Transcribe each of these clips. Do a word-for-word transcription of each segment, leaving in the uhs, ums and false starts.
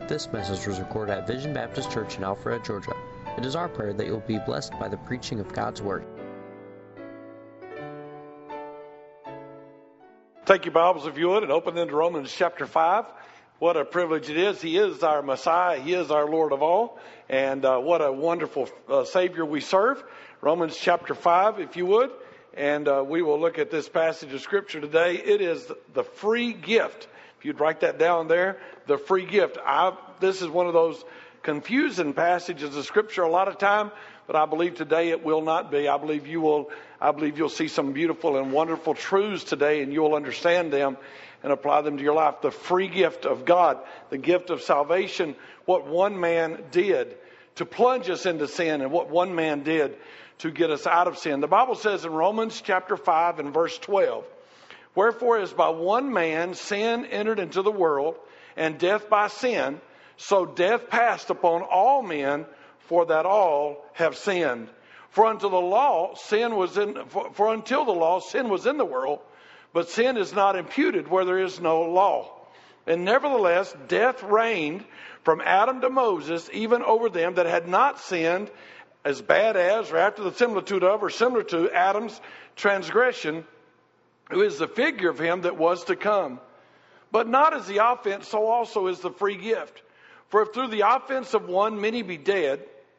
This message was recorded at Vision Baptist Church in Alpharetta, Georgia. It is our prayer that you'll be blessed by the preaching of God's Word. Take your Bibles, if you would, and open into Romans chapter five. What a privilege it is. He is our Messiah. He is our Lord of all. And uh, what a wonderful uh, Savior we serve. Romans chapter five, if you would. And uh, we will look at this passage of Scripture today. It is the free gift. If you'd write that down there, the free gift. I, this is one of those confusing passages of Scripture a lot of time, but I believe today it will not be. I believe you will. I believe you'll see some beautiful and wonderful truths today, and you'll understand them and apply them to your life. The free gift of God, the gift of salvation, what one man did to plunge us into sin, and what one man did to get us out of sin. The Bible says in Romans chapter five and verse twelve, "Wherefore as by one man sin entered into the world, and death by sin, so death passed upon all men, for that all have sinned. For unto the law sin was in for, for until the law sin was in the world, but sin is not imputed where there is no law. And nevertheless death reigned from Adam to Moses, even over them that had not sinned, as bad as, or after the similitude of, or similar to Adam's transgression, who is the figure of him that was to come. But not as the offense, so also is the free gift. For if through the offense of one many be dead,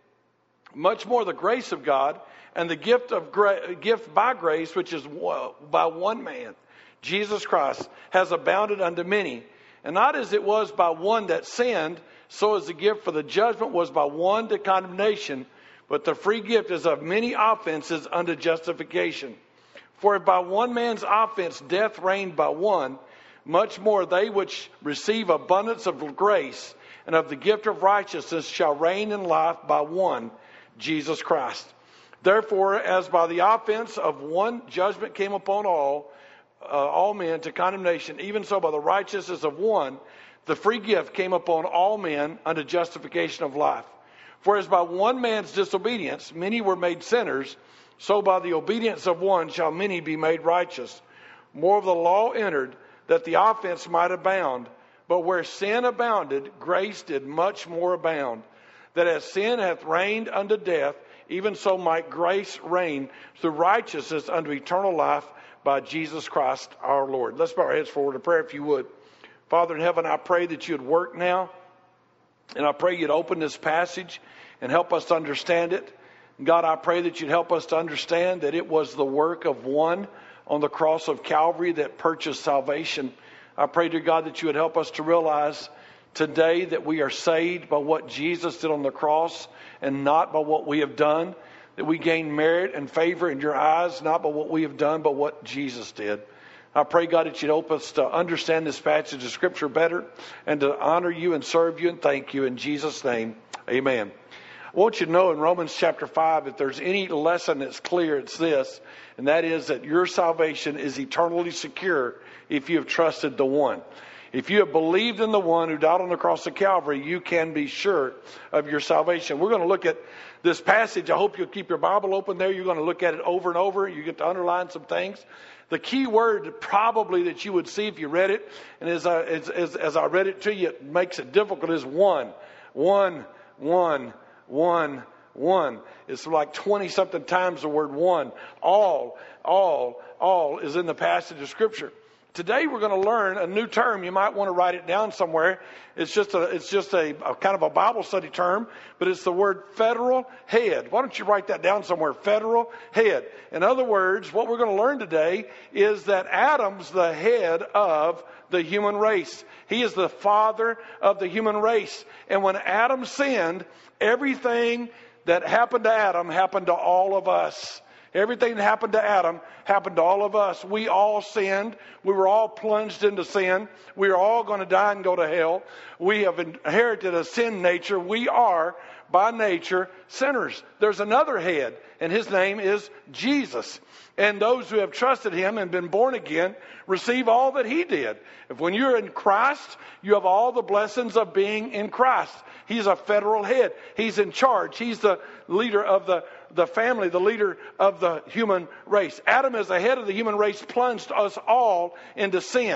much more the grace of God and the gift of gra- gift by grace, which is by one man, Jesus Christ, has abounded unto many. And not as it was by one that sinned, so as the gift for the judgment was by one to condemnation, but the free gift is of many offenses unto justification. For if by one man's offense death reigned by one, much more they which receive abundance of grace and of the gift of righteousness shall reign in life by one, Jesus Christ. Therefore, as by the offense of one judgment came upon all, uh, all men to condemnation, even so by the righteousness of one, the free gift came upon all men unto justification of life. For as by one man's disobedience many were made sinners, so by the obedience of one shall many be made righteous. More of the law entered, that the offense might abound. But where sin abounded, grace did much more abound. That as sin hath reigned unto death, even so might grace reign through righteousness unto eternal life by Jesus Christ our Lord." Let's bow our heads forward in prayer, if you would. Father in heaven, I pray that you'd work now. And I pray you'd open this passage and help us to understand it. God, I pray that you'd help us to understand that it was the work of one on the cross of Calvary that purchased salvation. I pray, dear God, that you would help us to realize today that we are saved by what Jesus did on the cross and not by what we have done. That we gain merit and favor in your eyes, not by what we have done, but what Jesus did. I pray, God, that you'd help us to understand this passage of Scripture better and to honor you and serve you and thank you. In Jesus' name, amen. I want you to know in Romans chapter five, if there's any lesson that's clear, it's this, and that is that your salvation is eternally secure if you have trusted the one. If you have believed in the one who died on the cross of Calvary, you can be sure of your salvation. We're going to look at this passage. I hope you'll keep your Bible open there. You're going to look at it over and over. You get to underline some things. The key word probably that you would see if you read it, and as I, as, as, as I read it to you, it makes it difficult, is one. One, one, one, one. It's like twenty-something times the word one. All, all, all is in the passage of Scripture. Today we're going to learn a new term. You might want to write it down somewhere. It's just a, it's just a, a kind of a Bible study term, but it's the word federal head. Why don't you write that down somewhere? Federal head. In other words, what we're going to learn today is that Adam's the head of the human race. He is the father of the human race. And when Adam sinned, everything that happened to Adam happened to all of us. Everything that happened to Adam happened to all of us. We all sinned. We were all plunged into sin. We are all going to die and go to hell. We have inherited a sin nature. We are, by nature, sinners. There's another head, and his name is Jesus. And those who have trusted him and been born again receive all that he did. If when you're in Christ, you have all the blessings of being in Christ. He's a federal head. He's in charge. He's the leader of the, the family, the leader of the human race. Adam, as the head of the human race, plunged us all into sin.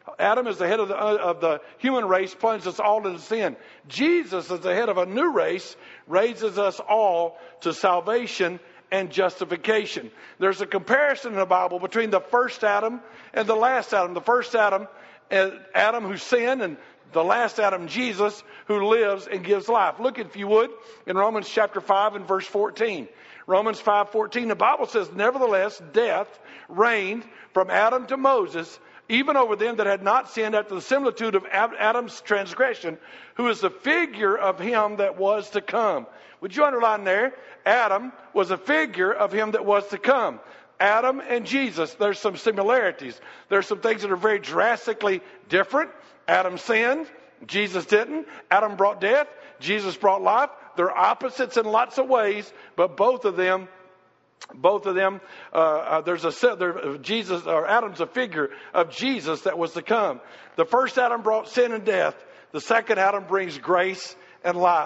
Adam is the head of the, uh, of the human race, plunges us all into sin. Jesus, as the head of a new race, raises us all to salvation and justification. There's a comparison in the Bible between the first Adam and the last Adam. The first Adam, uh, Adam who sinned, and the last Adam, Jesus, who lives and gives life. Look, if you would, in Romans chapter five and verse fourteen. Romans five fourteen, the Bible says, nevertheless, death reigned from Adam to Moses, even over them that had not sinned, after the similitude of Adam's transgression, who is the figure of him that was to come. Would you underline there? Adam was a figure of him that was to come. Adam and Jesus, there's some similarities. There's some things that are very drastically different. Adam sinned, Jesus didn't. Adam brought death, Jesus brought life. They're opposites in lots of ways, but both of them Both of them, uh, uh, there's a there, Jesus or Adam's a figure of Jesus that was to come. The first Adam brought sin and death. The second Adam brings grace and life.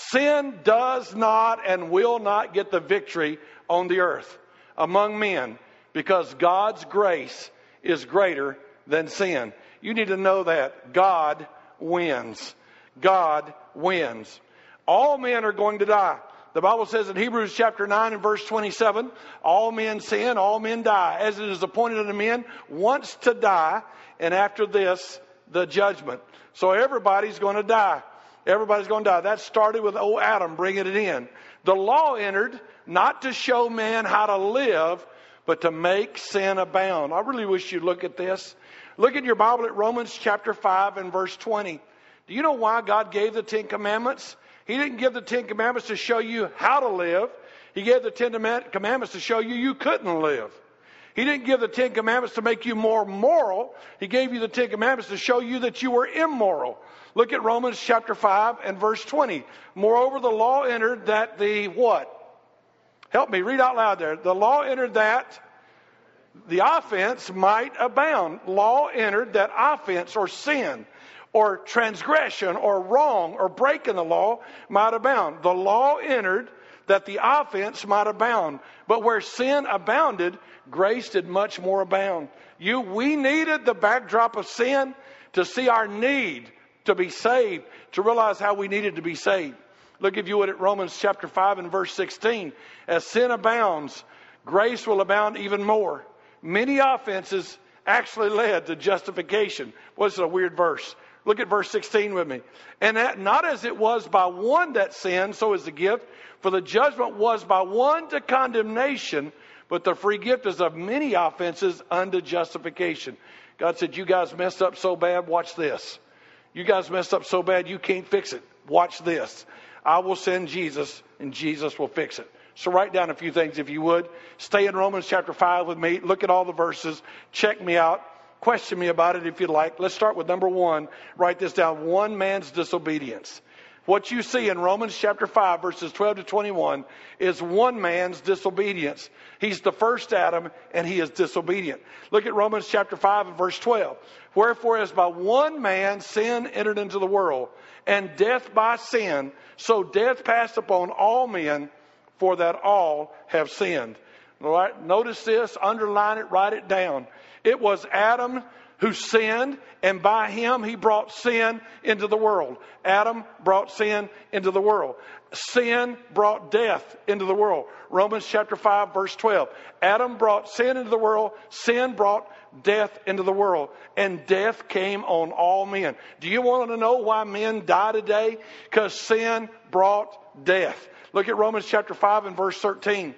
Sin does not and will not get the victory on the earth among men, because God's grace is greater than sin. You need to know that God wins. God wins. All men are going to die. The Bible says in Hebrews chapter nine and verse twenty-seven, all men sin, all men die, as it is appointed unto men once to die, and after this, the judgment. So everybody's going to die. Everybody's going to die. That started with old Adam bringing it in. The law entered not to show man how to live, but to make sin abound. I really wish you'd look at this. Look at your Bible at Romans chapter five and verse twenty. Do you know why God gave the Ten Commandments? He didn't give the Ten Commandments to show you how to live. He gave the Ten Commandments to show you you couldn't live. He didn't give the Ten Commandments to make you more moral. He gave you the Ten Commandments to show you that you were immoral. Look at Romans chapter five and verse twenty. Moreover, the law entered that the what? Help me, read out loud there. The law entered that the offense might abound. Law entered that offense or sin or transgression or wrong or breaking the law might abound. The law entered that the offense might abound. But where sin abounded, grace did much more abound. You, we needed the backdrop of sin to see our need to be saved, to realize how we needed to be saved. Look, if you would, at Romans chapter five and verse sixteen. As sin abounds, grace will abound even more. Many offenses actually led to justification. What's a weird verse? Look at verse sixteen with me. And that not as it was by one that sinned, so is the gift. For the judgment was by one to condemnation, but the free gift is of many offenses unto justification. God said, you guys messed up so bad, watch this. You guys messed up so bad you can't fix it. Watch this. I will send Jesus, and Jesus will fix it. So write down a few things if you would. Stay in Romans chapter five with me. Look at all the verses. Check me out. Question me about it if you'd like. Let's start with number one. Write this down. One man's disobedience. What you see in Romans chapter five, verses twelve to twenty-one, is one man's disobedience. He's the first Adam, and he is disobedient. Look at Romans chapter five and verse twelve. Wherefore, as by one man sin entered into the world, and death by sin, so death passed upon all men, for that all have sinned. All right, notice this, underline it, write it down. It was Adam who sinned, and by him he brought sin into the world. Adam brought sin into the world. Sin brought death into the world. Romans chapter five, verse twelve. Adam brought sin into the world. Sin brought death into the world. And death came on all men. Do you want to know why men die today? Because sin brought death. Look at Romans chapter five and verse thirteen.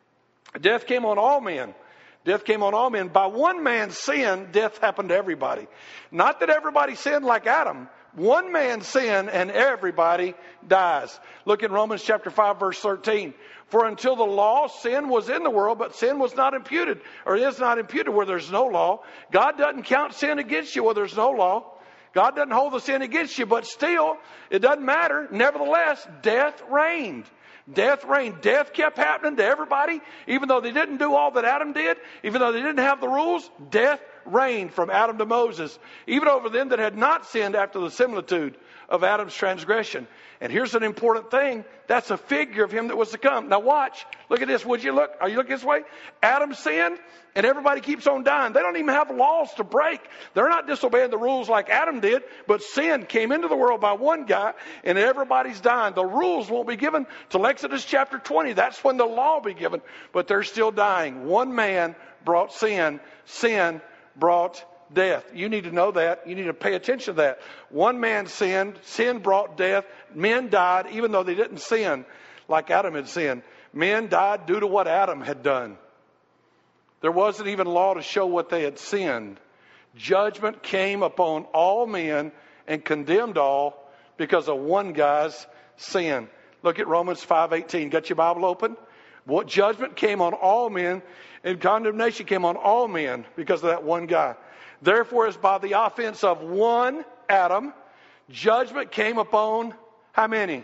Death came on all men. Death came on all men. By one man's sin, death happened to everybody. Not that everybody sinned like Adam. One man sinned and everybody dies. Look in Romans chapter five, verse thirteen. For until the law, sin was in the world, but sin was not imputed, or is not imputed where there's no law. God doesn't count sin against you where there's no law. God doesn't hold the sin against you, but still, it doesn't matter. Nevertheless, death reigned. Death reigned. Death kept happening to everybody. Even though they didn't do all that Adam did, even though they didn't have the rules, death reigned from Adam to Moses, even over them that had not sinned after the similitude of Adam's transgression. And here's an important thing. That's a figure of him that was to come. Now watch. Look at this. Would you look? Are you looking this way? Adam sinned and everybody keeps on dying. They don't even have laws to break. They're not disobeying the rules like Adam did, but sin came into the world by one guy and everybody's dying. The rules won't be given till Exodus chapter twenty. That's when the law will be given, but they're still dying. One man brought sin. Sin brought death. You need to know that. You need to pay attention to that. One man sinned. Sin brought death. Men died even though they didn't sin like Adam had sinned. Men died due to what Adam had done. There wasn't even law to show what they had sinned. Judgment came upon all men and condemned all because of one guy's sin. Look at Romans five eighteen. Got your Bible open? What judgment came on all men and condemnation came on all men because of that one guy. Therefore, as by the offense of one Adam, judgment came upon how many?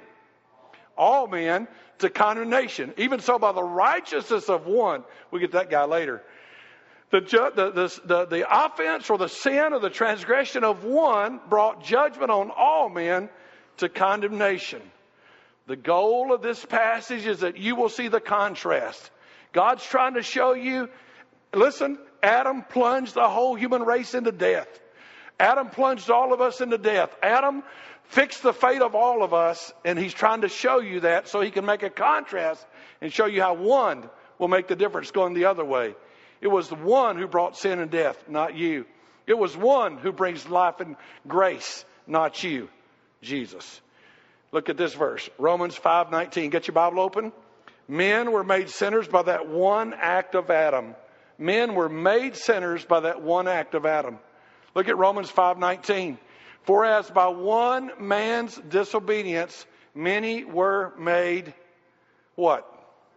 All men to condemnation. Even so, by the righteousness of one, we'll get that guy later. The, ju- the, the, the, the offense or the sin or the transgression of one brought judgment on all men to condemnation. The goal of this passage is that you will see the contrast. God's trying to show you, listen, Adam plunged the whole human race into death. Adam plunged all of us into death. Adam fixed the fate of all of us, and he's trying to show you that so he can make a contrast and show you how one will make the difference going the other way. It was the one who brought sin and death, not you. It was one who brings life and grace, not you, Jesus. Look at this verse, Romans five nineteen. Get your Bible open. Men were made sinners by that one act of Adam. Men were made sinners by that one act of Adam. Look at Romans five nineteen. For as by one man's disobedience, many were made what?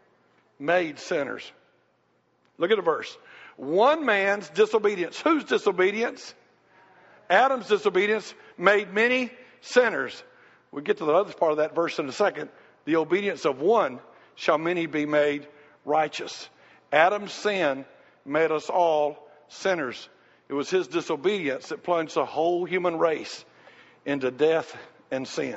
Made sinners. Look at the verse. One man's disobedience. Whose disobedience? Adam's disobedience made many sinners. We'll get to the other part of that verse in a second. The obedience of one shall many be made righteous. Adam's sin made us all sinners. It was his disobedience that plunged the whole human race into death and sin.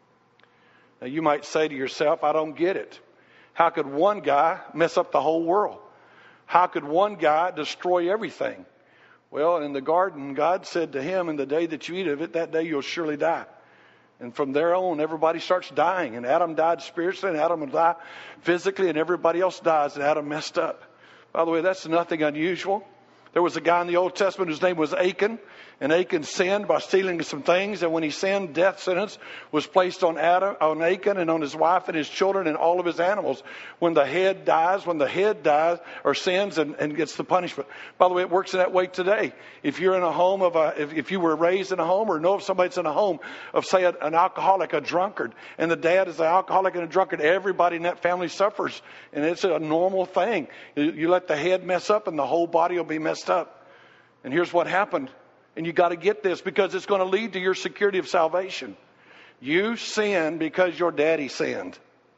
Now you might say to yourself, I don't get it. How could one guy mess up the whole world? How could one guy destroy everything? Well, in the garden, God said to him, in the day that you eat of it, that day you'll surely die. And from there on, everybody starts dying. And Adam died spiritually, and Adam will die physically, and everybody else dies, and Adam messed up. By the way, that's nothing unusual. There was a guy in the Old Testament whose name was Achan. And Achan sinned by stealing some things. And when he sinned, death sentence was placed on Adam, on Achan and on his wife and his children and all of his animals. When the head dies, when the head dies or sins and, and gets the punishment. By the way, it works in that way today. If you're in a home of a, if, if you were raised in a home or know of somebody that's in a home of, say, an alcoholic, a drunkard, and the dad is an alcoholic and a drunkard, everybody in that family suffers. And it's a normal thing. You, you let the head mess up and the whole body will be messed up. And here's what happened. And you got to get this because it's going to lead to your security of salvation. You sin because your daddy sinned.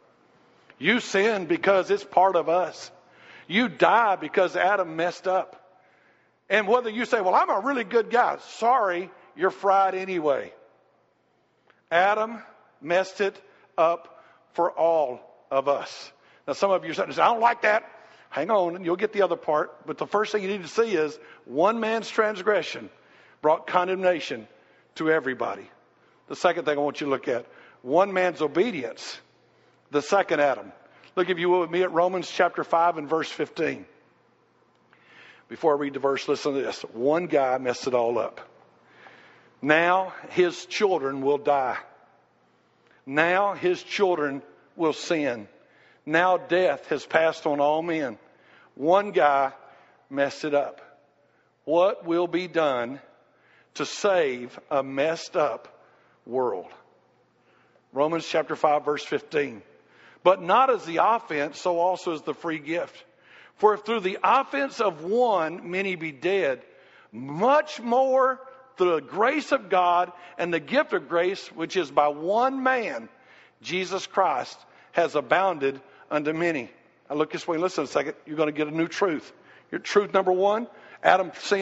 You sin because it's part of us. You die because Adam messed up. And whether you say, well, I'm a really good guy. Sorry, you're fried anyway. Adam messed it up for all of us. Now, some of you are saying, I don't like that. Hang on, and you'll get the other part. But the first thing you need to see is one man's transgression brought condemnation to everybody. The second thing I want you to look at, one man's obedience, the second Adam. Look, if you will, with me at Romans chapter five and verse fifteen. Before I read the verse, listen to this. One guy messed it all up. Now his children will die. Now his children will sin. Now death has passed on all men. One guy messed it up. What will be done to save a messed up world? Romans chapter five, verse fifteen. But not as the offense, so also is the free gift. For if through the offense of one many be dead, much more through the grace of God and the gift of grace, which is by one man, Jesus Christ, has abounded unto many. Now look this way, listen a second. You're going to get a new truth. Your truth number one, Adam sinned.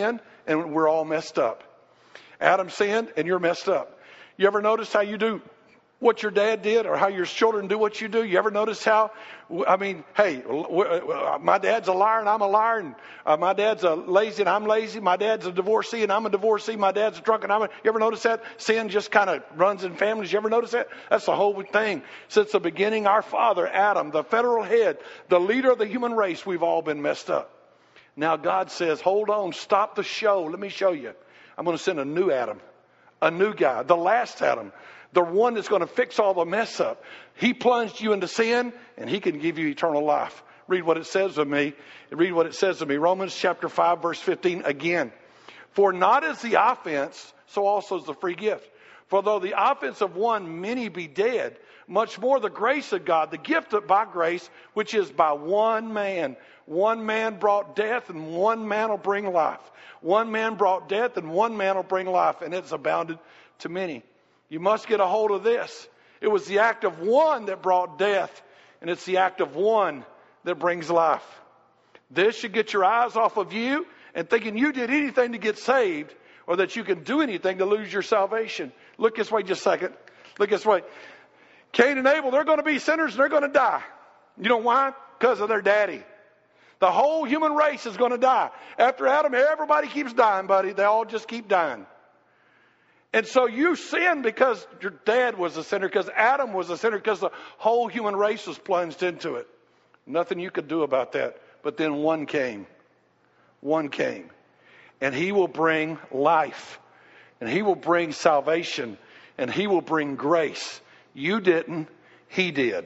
and we're all messed up. Adam sinned, and you're messed up. You ever notice how you do what your dad did, or how your children do what you do? You ever notice how, I mean, hey, my dad's a liar and I'm a liar, and uh, my dad's a lazy and I'm lazy, my dad's a divorcee and I'm a divorcee, my dad's a drunk and I'm a, you ever notice that? Sin just kind of runs in families. You ever notice that? That's the whole thing. Since the beginning, our father, Adam, the federal head, the leader of the human race, we've all been messed up. Now God says, hold on, stop the show. Let me show you. I'm going to send a new Adam, a new guy, the last Adam. The one that's going to fix all the mess up. He plunged you into sin, and he can give you eternal life. Read what it says of me. Read what it says of me. Romans chapter five, verse fifteen again. For not as the offense, so also is the free gift. For though the offense of one many be dead, much more the grace of God, the gift of by grace, which is by one man. One man brought death, and one man will bring life. One man brought death, and one man will bring life, and it's abounded to many. You must get a hold of this. It was the act of one that brought death, and it's the act of one that brings life. This should get your eyes off of you and thinking you did anything to get saved, or that you can do anything to lose your salvation. Look this way just a second. Look this way. Cain and Abel, they're going to be sinners and they're going to die. You know why? Because of their daddy. The whole human race is going to die. After Adam, everybody keeps dying, buddy. They all just keep dying. And so you sin because your dad was a sinner, because Adam was a sinner, because the whole human race was plunged into it. Nothing you could do about that. But then one came. One came. And he will bring life. And he will bring salvation. And he will bring grace. You didn't. He did.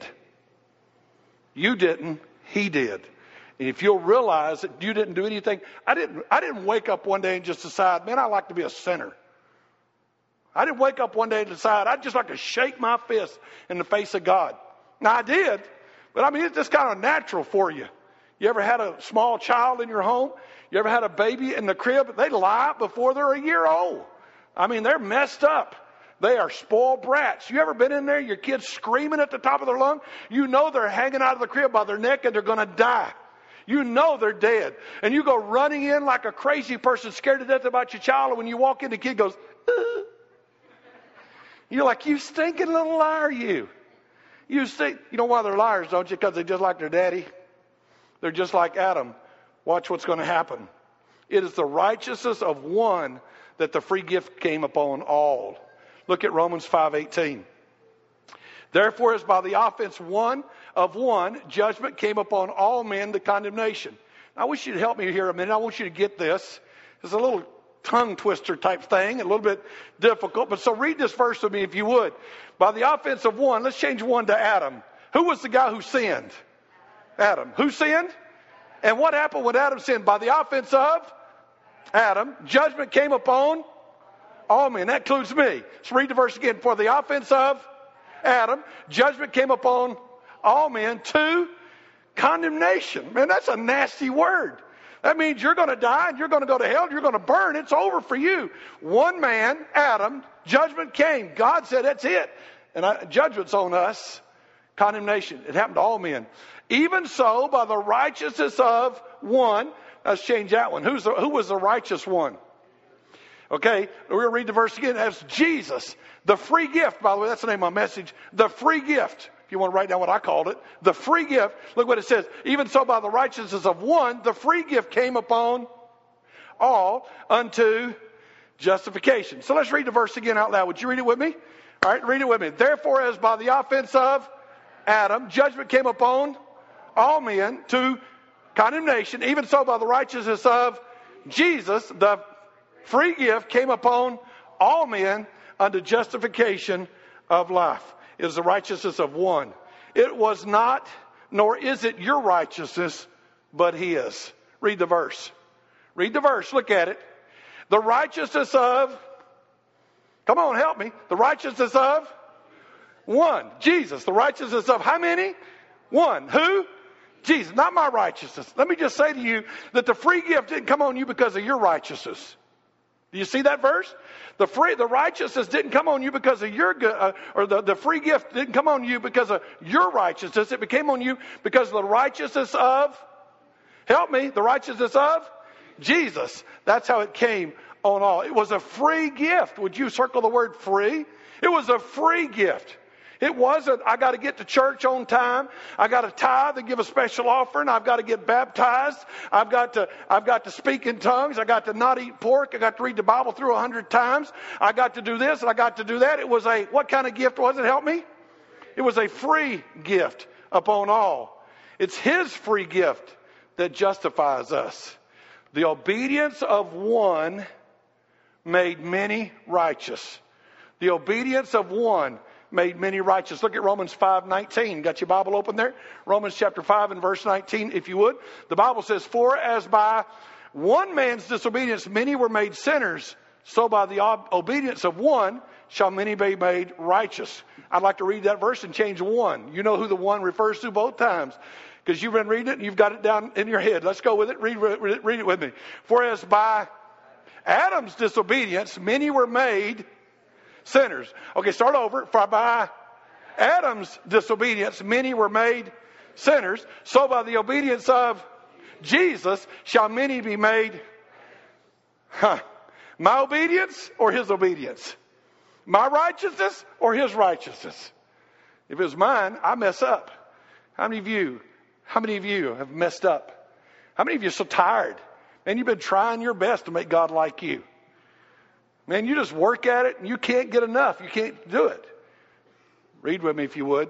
You didn't. He did. And if you'll realize that you didn't do anything. I didn't, I didn't wake up one day and just decide, man, I'd like to be a sinner. I didn't wake up one day and decide I'd just like to shake my fist in the face of God. Now, I did, but I mean, it's just kind of natural for you. You ever had a small child in your home? You ever had a baby in the crib? They lie before they're a year old. I mean, they're messed up. They are spoiled brats. You ever been in there, your kid's screaming at the top of their lung? You know they're hanging out of the crib by their neck and they're going to die. You know they're dead. And you go running in like a crazy person, scared to death about your child. And when you walk in, the kid goes, uh. You're like, you stinking little liar, you. You stink. You know why they're liars, don't you? Because they're just like their daddy. They're just like Adam. Watch what's going to happen. It is the righteousness of one that the free gift came upon all. Look at Romans five eighteen. Therefore, as by the offense one of one, judgment came upon all men to condemnation. Now, I wish you'd help me here a minute. I want you to get this. It's a little tongue twister type thing, a little bit difficult. But so read this verse with me if you would. By the offense of one, let's change one to Adam. Who was the guy who sinned? Adam. Who sinned? And what happened when Adam sinned? By the offense of Adam, judgment came upon all men. That includes me. Let's read the verse again. For the offense of Adam, judgment came upon all men to condemnation. Man, that's a nasty word. That means you're going to die and you're going to go to hell. You're going to burn. It's over for you. One man, Adam, judgment came. God said, that's it. And I, judgment's on us. Condemnation. It happened to all men. Even so, by the righteousness of one. Let's change that one. Who's the, who was the righteous one? Okay, we're going to read the verse again. That's Jesus. The free gift, by the way, that's the name of my message. The free gift. If you want to write down what I called it. The free gift. Look what it says. Even so, by the righteousness of one, the free gift came upon all unto justification. So let's read the verse again out loud. Would you read it with me? All right, read it with me. Therefore, as by the offense of Adam, judgment came upon all men to condemnation. Even so, by the righteousness of Jesus, the free gift came upon all men unto justification of life. It is the righteousness of one. It was not, nor is it your righteousness, but his. Read the verse. Read the verse. Look at it. The righteousness of, come on, help me. The righteousness of one. Jesus. The righteousness of how many? One. Who? Jesus. Not my righteousness. Let me just say to you that the free gift didn't come on you because of your righteousness. Do you see that verse? The free, the righteousness didn't come on you because of your good, uh, or the, the free gift didn't come on you because of your righteousness. It became on you because of the righteousness of, help me, the righteousness of Jesus. That's how it came on all. It was a free gift. Would you circle the word free? It was a free gift. It wasn't, I got to get to church on time. I got to tithe and give a special offering. I've got to get baptized. I've got to, I've got to speak in tongues. I got to not eat pork. I got to read the Bible through a hundred times. I got to do this and I got to do that. It was a, what kind of gift was it? Help me. It was a free gift upon all. It's His free gift that justifies us. The obedience of one made many righteous. The obedience of one made many righteous. Look at Romans five nineteen. Got your Bible open there? Romans chapter five and verse nineteen, if you would. The Bible says, for as by one man's disobedience many were made sinners, so by the ob- obedience of one shall many be made righteous. I'd like to read that verse and change one. You know who the one refers to both times, because you've been reading it and you've got it down in your head. Let's go with it. Read, read, read it with me. For as by Adam's disobedience many were made sinners. Okay, start over. For by Adam's disobedience many were made sinners, so by the obedience of Jesus shall many be made. Huh. My obedience or His obedience? My righteousness or His righteousness? If it was mine, I mess up. How many of you, how many of you have messed up? How many of you are so tired? Man, you've been trying your best to make God like you. Man, you just work at it and you can't get enough. You can't do it. Read with me if you would.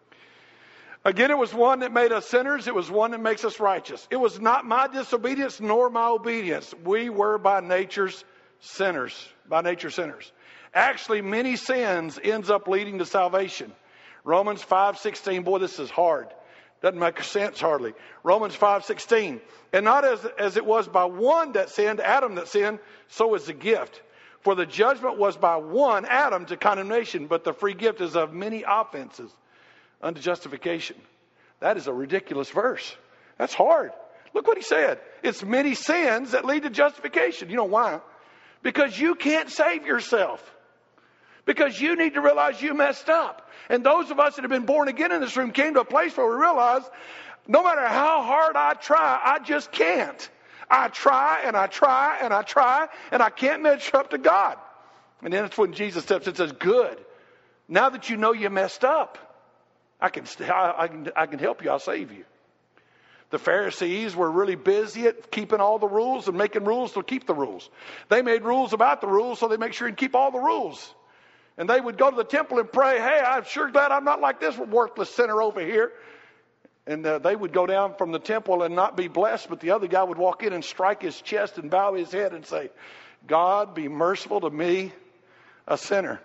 Again, it was one that made us sinners. It was one that makes us righteous. It was not my disobedience nor my obedience. We were by nature's sinners. By nature sinners. Actually, many sins ends up leading to salvation. Romans five sixteen. Boy, this is hard. Doesn't make sense hardly. Romans five sixteen. And not as, as it was by one that sinned, Adam that sinned, so is the gift. For the judgment was by one, Adam, to condemnation, but the free gift is of many offenses unto justification. That is a ridiculous verse. That's hard. Look what he said. It's many sins that lead to justification. You know why? Because you can't save yourself. Because you need to realize you messed up. And those of us that have been born again in this room came to a place where we realized no matter how hard I try, I just can't. I try and I try and I try and I can't measure up to God. And then it's when Jesus steps in and says, good. Now that you know you messed up, I can, I can, I can help you. I'll save you. The Pharisees were really busy at keeping all the rules and making rules to keep the rules. They made rules about the rules so they make sure and keep all the rules. And they would go to the temple and pray, hey, I'm sure glad I'm not like this worthless sinner over here. And uh, they would go down from the temple and not be blessed, but the other guy would walk in and strike his chest and bow his head and say, God, be merciful to me, a sinner.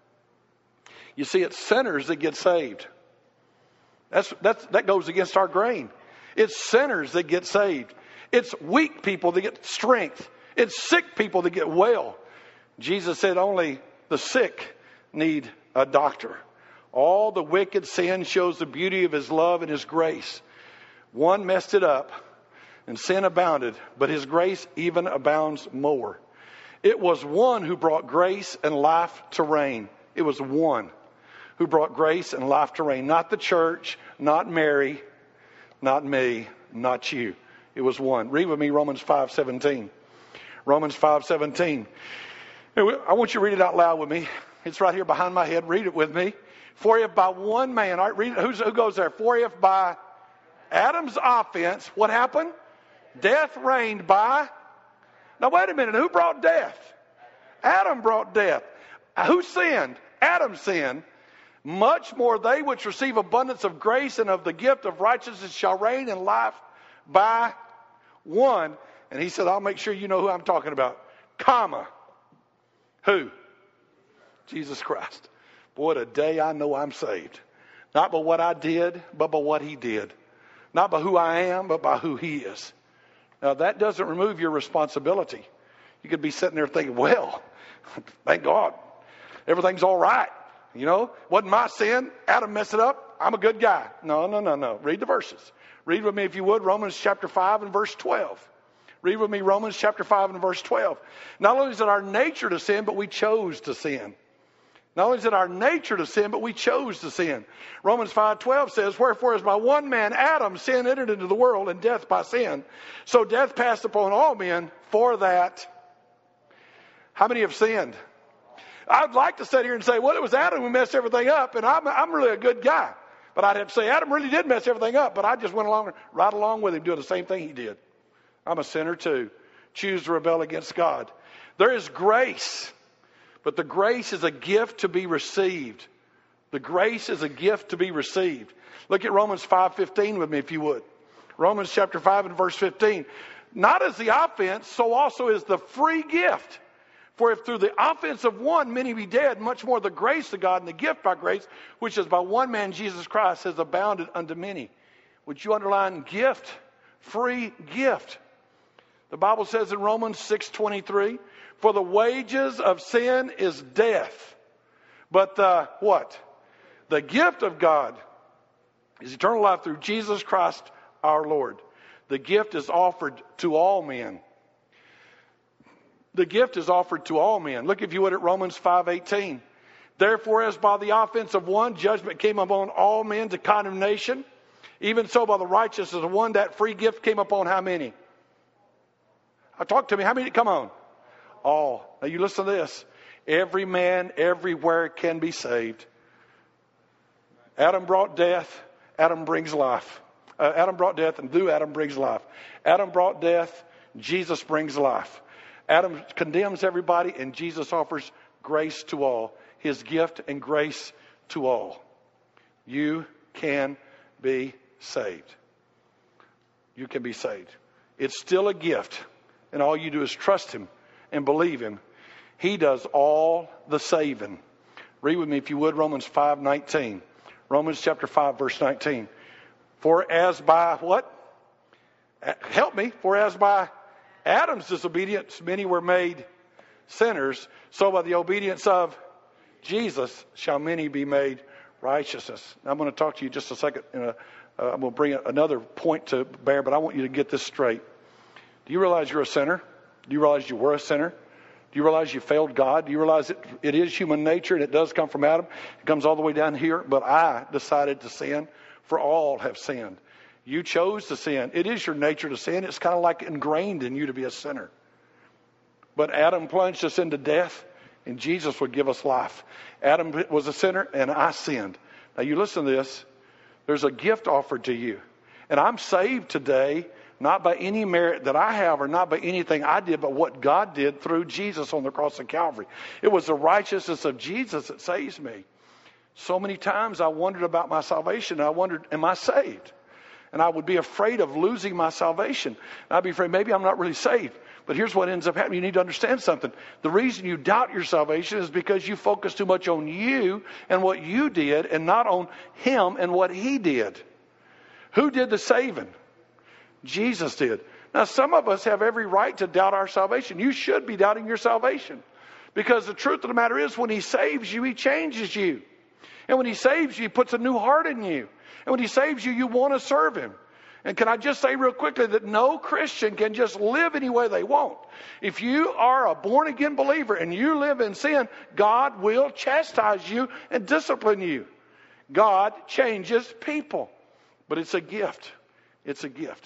You see, it's sinners that get saved. That's, that's, that goes against our grain. It's sinners that get saved. It's weak people that get strength. It's sick people that get well. Jesus said only the sick need a doctor. All the wicked sin shows the beauty of His love and His grace. One messed it up and sin abounded, but His grace even abounds more. It was one who brought grace and life to reign. It was one who brought grace and life to reign. Not the church, not Mary, not me, not you. It was one. Read with me Romans five seventeen. Romans five seventeen. I want you to read it out loud with me. It's right here behind my head. Read it with me. For if by one man, all right, read it. Who's, who goes there? For if by Adam's offense, what happened? Death reigned by. Now wait a minute. Who brought death? Adam brought death. Who sinned? Adam sinned. Much more they which receive abundance of grace and of the gift of righteousness shall reign in life by one. And he said, I'll make sure you know who I'm talking about. Comma. Who? Jesus Christ. Boy, today I know I'm saved. Not by what I did, but by what He did. Not by who I am, but by who He is. Now that doesn't remove your responsibility. You could be sitting there thinking, well, thank God. Everything's all right. You know, wasn't my sin. Adam messed it up. I'm a good guy. No, no, no, no. Read the verses. Read with me if you would, Romans chapter five and verse twelve. Read with me Romans chapter five and verse twelve. Not only is it our nature to sin, but we chose to sin. Not only is it our nature to sin, but we chose to sin. Romans five twelve says, wherefore as by one man, Adam, sin entered into the world, and death by sin. So death passed upon all men, for that. How many have sinned? I'd like to sit here and say, well, it was Adam who messed everything up, and I'm, I'm really a good guy. But I'd have to say, Adam really did mess everything up, but I just went along right along with him doing the same thing he did. I'm a sinner too. Choose to rebel against God. There is grace. But the grace is a gift to be received. The grace is a gift to be received. Look at Romans five fifteen with me if you would. Romans chapter five and verse fifteen. Not as the offense, so also is the free gift. For if through the offense of one many be dead, much more the grace of God and the gift by grace, which is by one man Jesus Christ, has abounded unto many. Would you underline gift? Free gift. The Bible says in Romans six twenty-three, for the wages of sin is death. But the what? The gift of God is eternal life through Jesus Christ our Lord. The gift is offered to all men. The gift is offered to all men. Look if you would at Romans five eighteen. Therefore, as by the offense of one, judgment came upon all men to condemnation, even so by the righteousness of one, that free gift came upon how many? Uh, talk to me. How many? Come on. All. Now you listen to this. Every man everywhere can be saved. Adam brought death. Adam brings life. Uh, Adam brought death, and through Adam brings life. Adam brought death. Jesus brings life. Adam condemns everybody, and Jesus offers grace to all. His gift and grace to all. You can be saved. You can be saved. It's still a gift, and all you do is trust him and believe him. He does all the saving. Read with me if you would Romans five nineteen. Romans chapter five verse nineteen. For as by what? Help me. For as by Adam's disobedience many were made sinners, so by the obedience of Jesus shall many be made righteousness. Now I'm going to talk to you just a second. In a, uh, I'm going to bring another point to bear, but I want you to get this straight. Do you realize you're a sinner? Do you realize you were a sinner? Do you realize you failed God? Do you realize it, it is human nature and it does come from Adam? It comes all the way down here. But I decided to sin, for all have sinned. You chose to sin. It is your nature to sin. It's kind of like ingrained in you to be a sinner. But Adam plunged us into death, and Jesus would give us life. Adam was a sinner, and I sinned. Now you listen to this. There's a gift offered to you. And I'm saved today, not by any merit that I have or not by anything I did, but what God did through Jesus on the cross of Calvary. It was the righteousness of Jesus that saves me. So many times I wondered about my salvation. I wondered, am I saved? And I would be afraid of losing my salvation. And I'd be afraid maybe I'm not really saved. But here's what ends up happening. You need to understand something. The reason you doubt your salvation is because you focus too much on you and what you did and not on him and what he did. Who did the saving? Jesus did. Now, some of us have every right to doubt our salvation. You should be doubting your salvation. Because the truth of the matter is, when he saves you, he changes you. And when he saves you, he puts a new heart in you. And when he saves you, you want to serve him. And can I just say real quickly that no Christian can just live any way they want. If you are a born-again believer and you live in sin, God will chastise you and discipline you. God changes people. But it's a gift. It's a gift.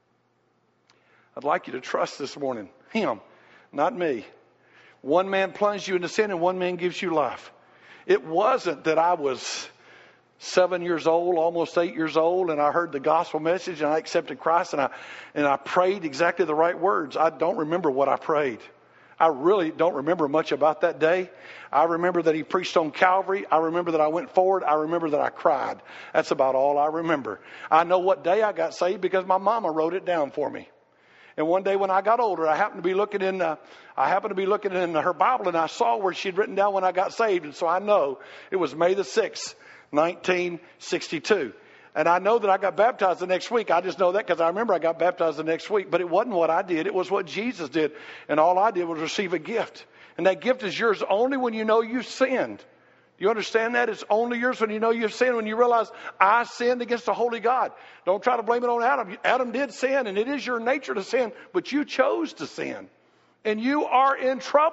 I'd like you to trust this morning him, not me. One man plunged you into sin and one man gives you life. It wasn't that I was seven years old, almost eight years old, and I heard the gospel message and I accepted Christ and I and I prayed exactly the right words. I don't remember what I prayed. I really don't remember much about that day. I remember that he preached on Calvary. I remember that I went forward. I remember that I cried. That's about all I remember. I know what day I got saved because my mama wrote it down for me. And one day when I got older, I happened to be looking in, uh, I happened to be looking in her Bible, and I saw where she'd written down when I got saved. And so I know it was May the sixth, nineteen sixty-two. And I know that I got baptized the next week. I just know that because I remember I got baptized the next week. But it wasn't what I did. It was what Jesus did. And all I did was receive a gift. And that gift is yours only when you know you've sinned. You understand that? It's only yours when you know you've sinned, when you realize I sinned against the holy God. Don't try to blame it on Adam. Adam did sin, and it is your nature to sin, but you chose to sin. And you are in trouble.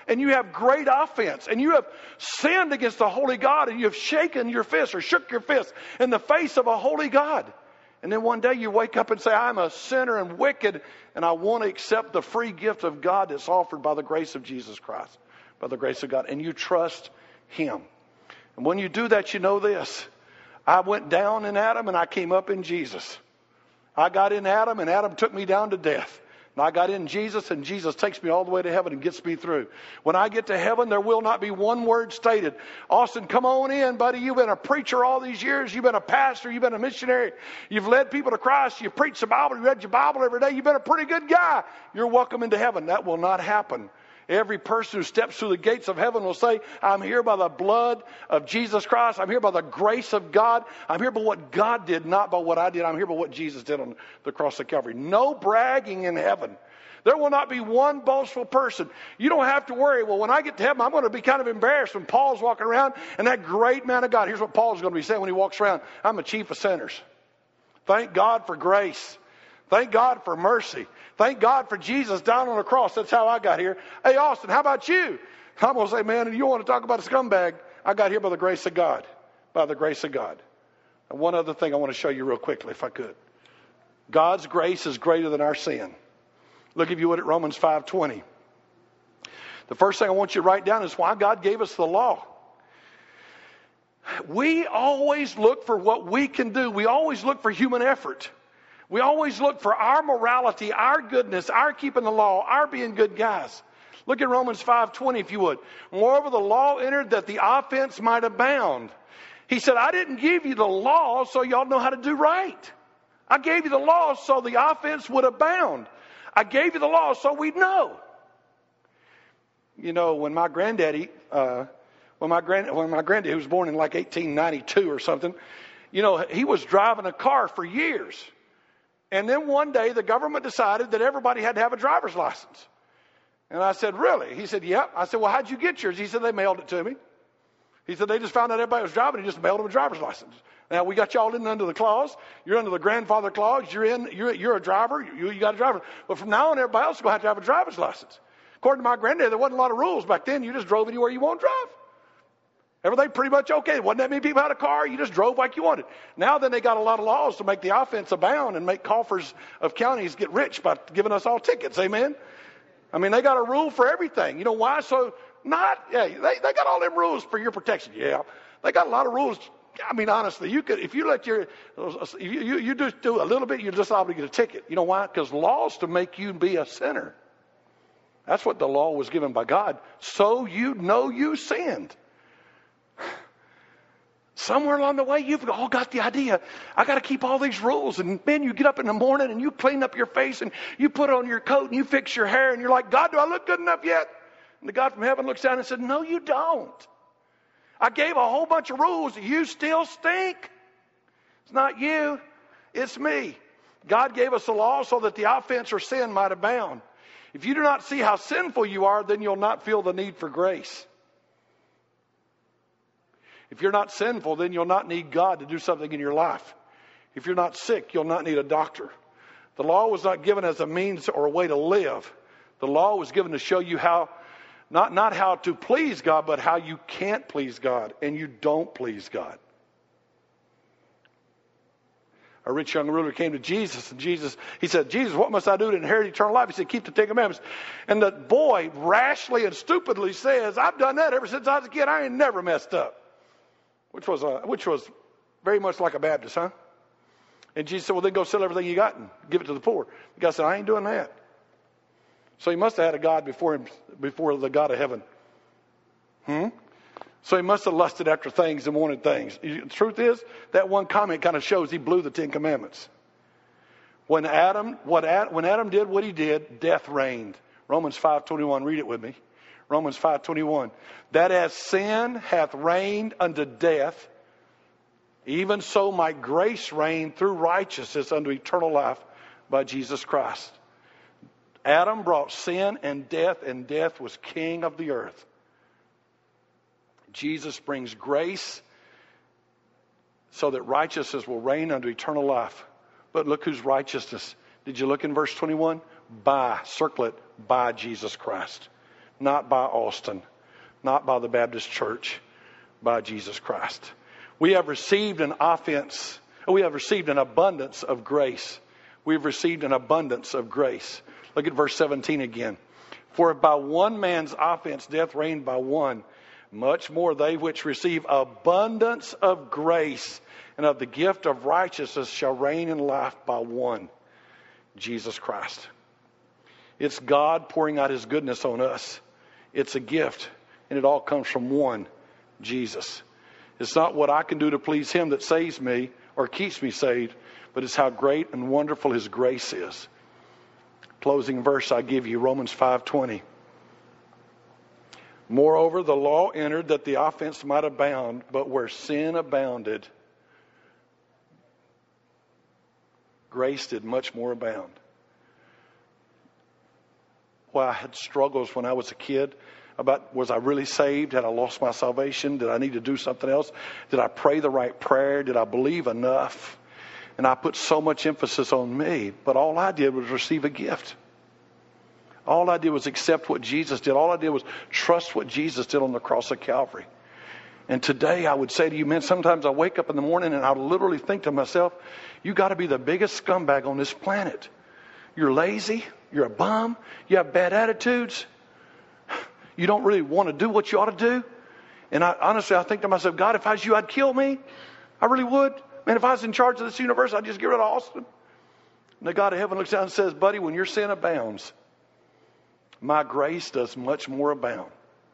and you have great offense, and you have sinned against the holy God, and you have shaken your fist or shook your fist in the face of a holy God. And then one day you wake up and say, I'm a sinner and wicked, and I want to accept the free gift of God that's offered by the grace of Jesus Christ, by the grace of God, and you trust Him. And when you do that, you know this. I went down in Adam and I came up in Jesus. I got in Adam and Adam took me down to death. And I got in Jesus, and Jesus takes me all the way to heaven and gets me through. When I get to heaven, there will not be one word stated. Austin, come on in, buddy. You've been a preacher all these years. You've been a pastor. You've been a missionary. You've led people to Christ. You've preached the Bible. You read your Bible every day. You've been a pretty good guy. You're welcome into heaven. That will not happen. Every person who steps through the gates of heaven will say, I'm here by the blood of Jesus Christ. I'm here by the grace of God. I'm here by what God did, not by what I did. I'm here by what Jesus did on the cross of Calvary. No bragging in heaven. There will not be one boastful person. You don't have to worry, well, when I get to heaven, I'm going to be kind of embarrassed when Paul's walking around and that great man of God. Here's what Paul's going to be saying when he walks around. I'm a chief of sinners. Thank God for grace. Thank God for mercy. Thank God for Jesus down on the cross. That's how I got here. Hey, Austin, how about you? I'm going to say, man, you want to talk about a scumbag? I got here by the grace of God. By the grace of God. And one other thing I want to show you real quickly, if I could. God's grace is greater than our sin. Look, if you would, at Romans five twenty. The first thing I want you to write down is why God gave us the law. We always look for what we can do. We always look for human effort. We always look for our morality, our goodness, our keeping the law, our being good guys. Look at Romans five twenty, if you would. Moreover, the law entered that the offense might abound. He said, I didn't give you the law so y'all know how to do right. I gave you the law so the offense would abound. I gave you the law so we'd know. You know, when my granddaddy, uh, when my grand, when my granddaddy was born in like eighteen ninety-two or something, you know, he was driving a car for years. And then one day the government decided that everybody had to have a driver's license. And I said, really? He said, yep. I said, well, how'd you get yours? He said, they mailed it to me. He said, they just found out everybody was driving and just mailed them a driver's license. Now, we got y'all in under the clause. You're under the grandfather clause. You're in. You're, you're a driver. You, you got a driver. But from now on, everybody else is going to have to have a driver's license. According to my granddad, there wasn't a lot of rules back then. You just drove anywhere you want to drive. Everything pretty much okay. Wasn't that many people had a car. You just drove like you wanted. Now then, they got a lot of laws to make the offense abound and make coffers of counties get rich by giving us all tickets. Amen? I mean, they got a rule for everything. You know why? So not, yeah, they, they got all them rules for your protection. Yeah, they got a lot of rules. I mean, honestly, you could, if you let your, you, you, you just do a little bit, you're just liable to get a ticket. You know why? Because laws to make you be a sinner. That's what the law was given by God. So you know you sinned. Somewhere along the way, you've all got the idea. I got to keep all these rules. And man, you get up in the morning and you clean up your face and you put on your coat and you fix your hair and you're like, God, do I look good enough yet? And the God from heaven looks down and said, no, you don't. I gave a whole bunch of rules. You still stink. It's not you. It's me. God gave us the law so that the offense or sin might abound. If you do not see how sinful you are, then you'll not feel the need for grace. If you're not sinful, then you'll not need God to do something in your life. If you're not sick, you'll not need a doctor. The law was not given as a means or a way to live. The law was given to show you how, not, not how to please God, but how you can't please God and you don't please God. A rich young ruler came to Jesus, and Jesus, he said, Jesus, what must I do to inherit eternal life? He said, keep the Ten Commandments. And the boy rashly and stupidly says, I've done that ever since I was a kid. I ain't never messed up. Which was a, which was very much like a Baptist, huh? And Jesus said, well, then go sell everything you got and give it to the poor. The guy said, I ain't doing that. So he must have had a God before him, before the God of heaven. Hmm? So he must have lusted after things and wanted things. The truth is, that one comment kind of shows he blew the Ten Commandments. When Adam, what Ad, when Adam did what he did, death reigned. Romans five twenty-one, read it with me. Romans five twenty-one. That as sin hath reigned unto death, even so might grace reign through righteousness unto eternal life by Jesus Christ. Adam brought sin and death, and death was king of the earth. Jesus brings grace so that righteousness will reign unto eternal life. But look whose righteousness. Did you look in verse twenty-one? By, circle it, by Jesus Christ. not by Austin, not by the Baptist Church, by Jesus Christ. We have received an offense, we have received an abundance of grace. We've received an abundance of grace. Look at verse seventeen again. For if by one man's offense death reigned by one, much more they which receive abundance of grace and of the gift of righteousness shall reign in life by one, Jesus Christ. It's God pouring out his goodness on us. It's a gift, and it all comes from one, Jesus. It's not what I can do to please him that saves me or keeps me saved, but it's how great and wonderful his grace is. Closing verse I give you, Romans five twenty. Moreover, the law entered that the offense might abound, but where sin abounded, grace did much more abound. Well, I had struggles when I was a kid about, was I really saved? Had I lost my salvation? Did I need to do something else? Did I pray the right prayer? Did I believe enough? And I put so much emphasis on me, but all I did was receive a gift. All I did was accept what Jesus did. All I did was trust what Jesus did on the cross of Calvary. And today I would say to you, man, sometimes I wake up in the morning and I literally think to myself, you got to be the biggest scumbag on this planet. You're lazy. You're a bum. You have bad attitudes. You don't really want to do what you ought to do. And I honestly, I think to myself, God, if I was you, I'd kill me. I really would. Man, if I was in charge of this universe, I'd just get rid of Austin. And the God of heaven looks down and says, buddy, when your sin abounds, my grace does much more abound.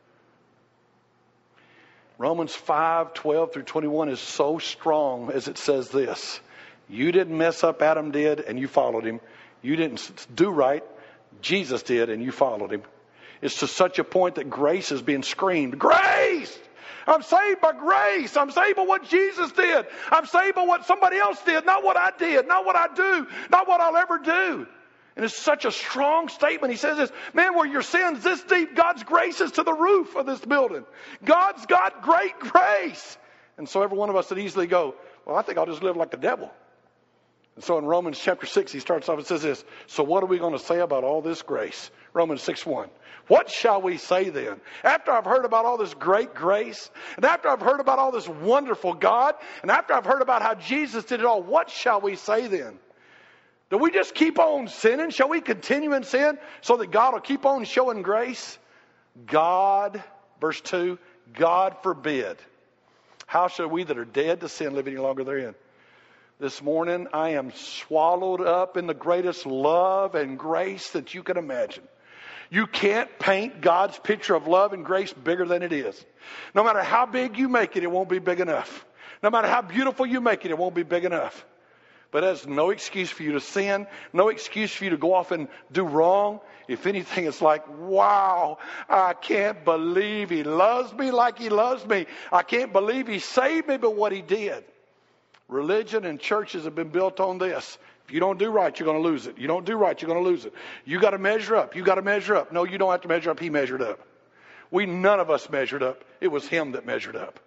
Romans five twelve through twenty-one is so strong as it says this. You didn't mess up, Adam did, and you followed him. You didn't do right, Jesus did, and you followed him. It's to such a point that grace is being screamed. Grace! I'm saved by grace. I'm saved by what Jesus did. I'm saved by what somebody else did, not what I did, not what I do, not what I'll ever do. And it's such a strong statement. He says this, man, were your sins this deep, God's grace is to the roof of this building. God's got great grace. And so every one of us would easily go, well, I think I'll just live like the devil. And so in Romans chapter six, he starts off and says this, so what are we going to say about all this grace? Romans six one. What shall we say then? After I've heard about all this great grace, and after I've heard about all this wonderful God, and after I've heard about how Jesus did it all, what shall we say then? Do we just keep on sinning? Shall we continue in sin so that God will keep on showing grace? God, verse two, God forbid. How shall we that are dead to sin live any longer therein? This morning, I am swallowed up in the greatest love and grace that you can imagine. You can't paint God's picture of love and grace bigger than it is. No matter how big you make it, it won't be big enough. No matter how beautiful you make it, it won't be big enough. But there's no excuse for you to sin, no excuse for you to go off and do wrong. If anything, it's like, wow, I can't believe he loves me like he loves me. I can't believe he saved me by what he did. Religion and churches have been built on this. If you don't do right, you're going to lose it. You don't do right, you're going to lose it. You got to measure up. You got to measure up. No, you don't have to measure up. He measured up. We, none of us measured up. It was him that measured up.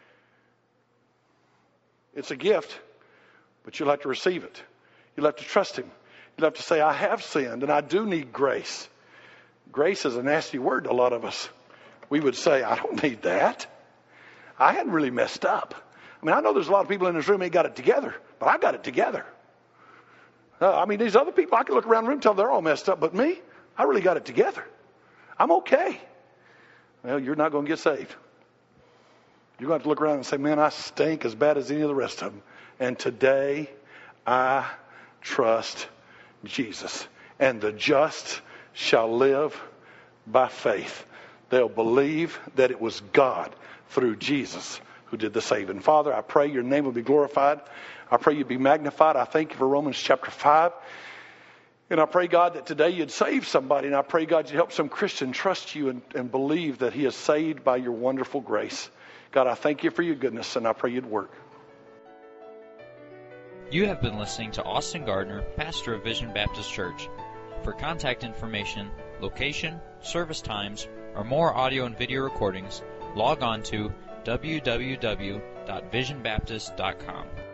It's a gift. But you'll have to receive it. You'll have to trust him. You'll have to say, I have sinned and I do need grace. Grace is a nasty word to a lot of us. We would say, I don't need that. I hadn't really messed up. I mean, I know there's a lot of people in this room who ain't got it together, but I got it together. Uh, I mean, these other people, I can look around the room and tell they're all messed up, but me, I really got it together. I'm okay. Well, you're not going to get saved. You're going to have to look around and say, man, I stink as bad as any of the rest of them. And today, I trust Jesus. And the just shall live by faith. They'll believe that it was God through Jesus who did the saving. Father, I pray your name will be glorified. I pray you'd be magnified. I thank you for Romans chapter five. And I pray, God, that today you'd save somebody. And I pray, God, you'd help some Christian trust you and, and believe that he is saved by your wonderful grace. God, I thank you for your goodness, and I pray you'd work. You have been listening to Austin Gardner, pastor of Vision Baptist Church. For contact information, location, service times, or more audio and video recordings, log on to w w w dot vision baptist dot com.